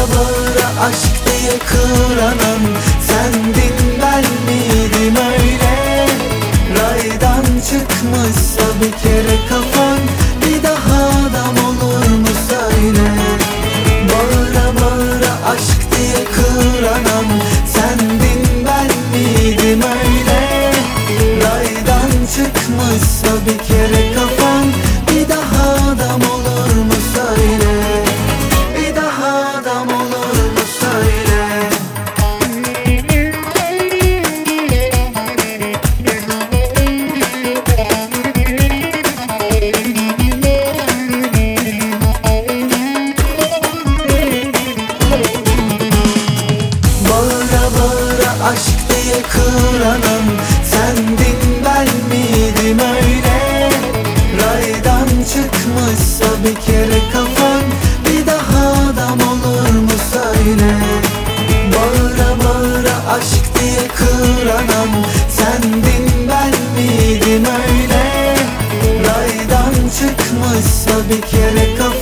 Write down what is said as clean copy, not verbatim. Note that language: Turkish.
bağıra aşk diye kıvranan sendin, ben miydim öyle? Raydan çıkmışsa bir kere kafan, bir daha adam olur mu söyle? Bağıra bağıra aşk diye kıvranan sendin, ben miydim öyle? Raydan çıkmışsa bir kere kafan, bir daha adam olur mu söyle? Bir daha adam olur mu söyle? Bağıra bağıra aşk diye kıvranan sendin, ben miydim öyle? Raydan çıkmışsa bir kere kafan, bir daha adam olur mu söyle? Bağıra bağıra aşk diye kıvranan sendin, ben miydim öyle? Raydan çıkmışsa bir kere kafan,